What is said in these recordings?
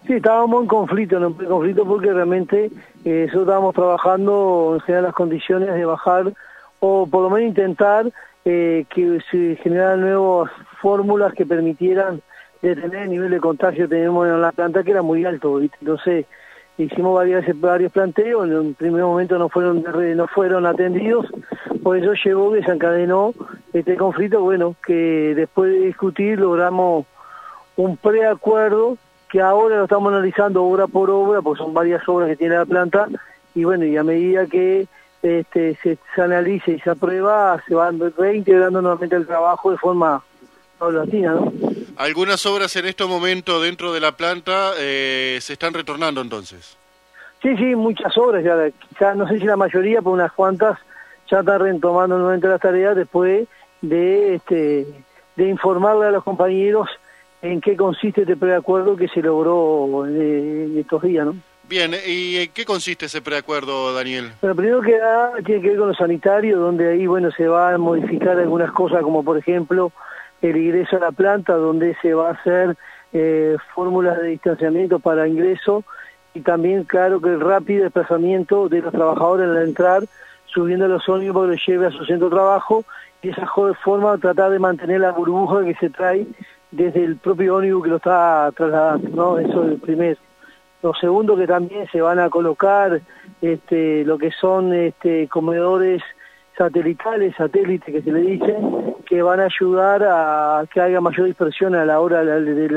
Sí, estábamos en conflicto, porque realmente nosotros estábamos trabajando en generar las condiciones de bajar o por lo menos intentar que se generaran nuevas fórmulas que permitieran detener el nivel de contagio que tenemos en la planta, que era muy alto, ¿viste? Entonces hicimos varios planteos, en un primer momento no fueron atendidos, por eso llegó que se encadenó este conflicto, bueno, que después de discutir logramos un preacuerdo que ahora lo estamos analizando obra por obra, porque son varias obras que tiene la planta, y bueno, y a medida que se analice y se aprueba, se van reintegrando nuevamente el trabajo de forma paulatina, ¿no? Algunas obras en este momento dentro de la planta se están retornando entonces. Sí, muchas obras, ya no sé si la mayoría, pero unas cuantas ya están retomando nuevamente las tareas después de informarle a los compañeros en qué consiste este preacuerdo que se logró en estos días, ¿no? Bien, ¿y en qué consiste ese preacuerdo, Daniel? Bueno, primero que nada tiene que ver con lo sanitario, donde ahí, bueno, se van a modificar algunas cosas, como por ejemplo el ingreso a la planta, donde se va a hacer fórmulas de distanciamiento para ingreso, y también, claro, que el rápido desplazamiento de los trabajadores al entrar, subiendo los ómnibus para que los lleve a su centro de trabajo, y esa forma tratar de mantener la burbuja que se trae desde el propio ómnibus que lo está trasladando, ¿no? Eso es el primero. Lo segundo, que también se van a colocar lo que son comedores satélites que se le dice, que van a ayudar a que haya mayor dispersión a la hora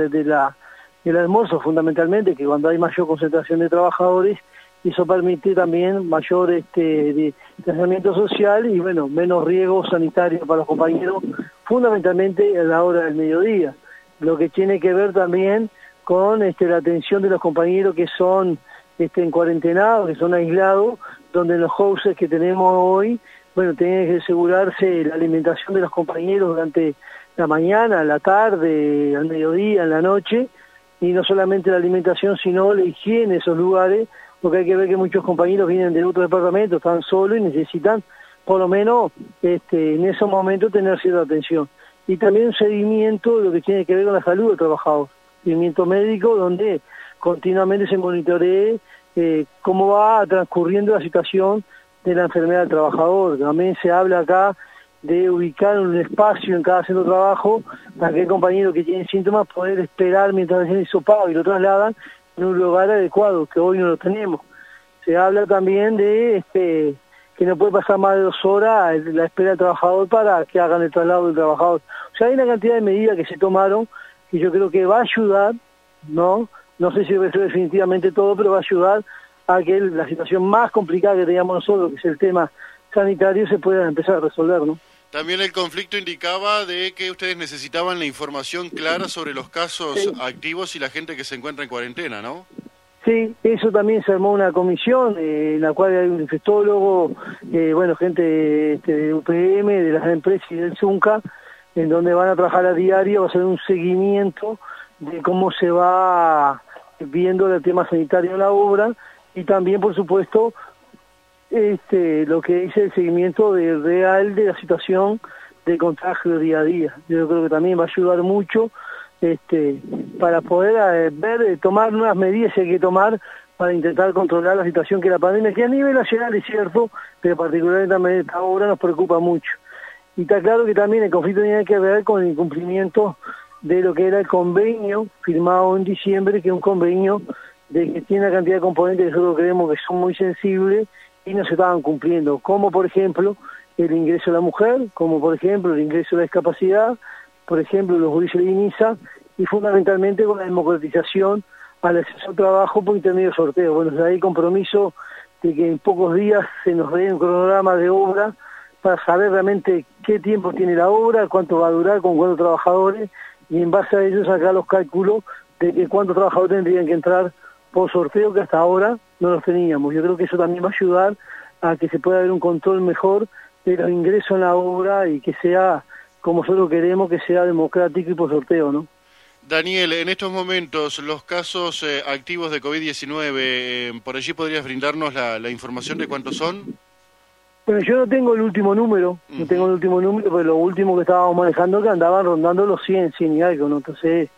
del almuerzo, fundamentalmente, que cuando hay mayor concentración de trabajadores, y eso permite también mayor distanciamiento social y, bueno, menos riesgo sanitario para los compañeros, fundamentalmente a la hora del mediodía. Lo que tiene que ver también con la atención de los compañeros que son en cuarentenados, que son aislados, donde los houses que tenemos hoy, bueno, tienen que asegurarse la alimentación de los compañeros durante la mañana, la tarde, al mediodía, en la noche, y no solamente la alimentación, sino la higiene de esos lugares, porque hay que ver que muchos compañeros vienen de otros departamentos, están solos y necesitan, por lo menos, en esos momentos tener cierta atención. Y también un seguimiento de lo que tiene que ver con la salud del trabajador, seguimiento médico, donde continuamente se monitoree cómo va transcurriendo la situación de la enfermedad del trabajador. También se habla acá de ubicar un espacio en cada centro de trabajo para que el compañero que tiene síntomas poder esperar mientras hacen el hisopado y lo trasladan en un lugar adecuado, que hoy no lo tenemos. Se habla también de que no puede pasar más de 2 horas la espera del trabajador para que hagan el traslado del trabajador. O sea, hay una cantidad de medidas que se tomaron que yo creo que va a ayudar, no sé si resuelve definitivamente todo, pero va a ayudar a que la situación más complicada que teníamos nosotros, que es el tema sanitario, se pueda empezar a resolver, ¿no? También el conflicto indicaba de que ustedes necesitaban la información clara sobre los casos activos y la gente que se encuentra en cuarentena, ¿no? Sí, eso también se armó una comisión en la cual hay un infectólogo, gente de UPM, de las empresas y del ZUNCA, en donde van a trabajar a diario, va a hacer un seguimiento de cómo se va viendo el tema sanitario en la obra, y también, por supuesto, lo que dice el seguimiento real de la situación de contagio día a día. Yo creo que también va a ayudar mucho para poder tomar nuevas medidas que hay que tomar para intentar controlar la situación que la pandemia, que a nivel nacional es cierto, pero particularmente también esta obra nos preocupa mucho. Y está claro que también el conflicto tiene que ver con el incumplimiento de lo que era el convenio firmado en diciembre, que es un convenio de que tiene una cantidad de componentes que nosotros creemos que son muy sensibles y no se estaban cumpliendo, como por ejemplo el ingreso de la mujer, como por ejemplo el ingreso de la discapacidad, por ejemplo los juicios de INISA, y fundamentalmente con la democratización al acceso al trabajo por intermedio de sorteo. Bueno, hay compromiso de que en pocos días se nos dé un cronograma de obra para saber realmente qué tiempo tiene la obra, cuánto va a durar, con cuántos trabajadores, y en base a ello sacar los cálculos de que cuántos trabajadores tendrían que entrar por sorteo, que hasta ahora no los teníamos. Yo creo que eso también va a ayudar a que se pueda haber un control mejor de los ingresos en la obra y que sea como nosotros queremos, que sea democrático y por sorteo, ¿no? Daniel, en estos momentos, los casos activos de COVID-19, ¿por allí podrías brindarnos la información de cuántos son? Bueno, yo no tengo el último número, pero lo último que estábamos manejando que andaban rondando los 100 y algo, ¿no? Entonces,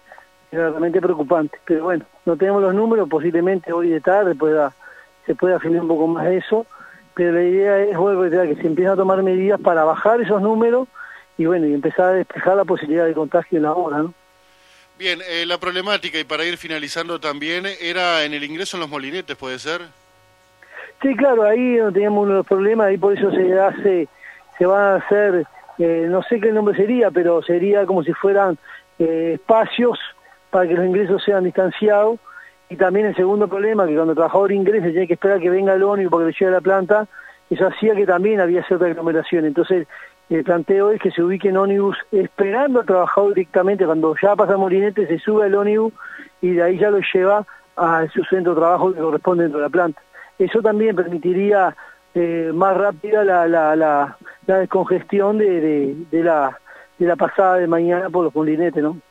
era realmente preocupante. Pero bueno, no tenemos los números, posiblemente hoy de tarde se pueda afinar un poco más eso, pero la idea es, vuelvo a decir, que se empiecen a tomar medidas para bajar esos números y bueno, y empezar a despejar la posibilidad de contagio en la hora, ¿no? Bien, la problemática, y para ir finalizando también, era en el ingreso en los molinetes, ¿puede ser? Sí, claro, ahí no teníamos uno de los problemas, ahí por eso se van a hacer, no sé qué nombre sería, pero sería como si fueran espacios para que los ingresos sean distanciados. Y también el segundo problema, que cuando el trabajador ingrese tiene que esperar que venga el ómnibus para que le lleve a la planta, eso hacía que también había cierta aglomeración. Entonces, el planteo es que se ubique en ómnibus esperando al trabajador directamente, cuando ya pasa el molinete, se sube al ómnibus y de ahí ya lo lleva a su centro de trabajo que corresponde dentro de la planta. Eso también permitiría más rápida la descongestión de la pasada de mañana por los molinetes, ¿no?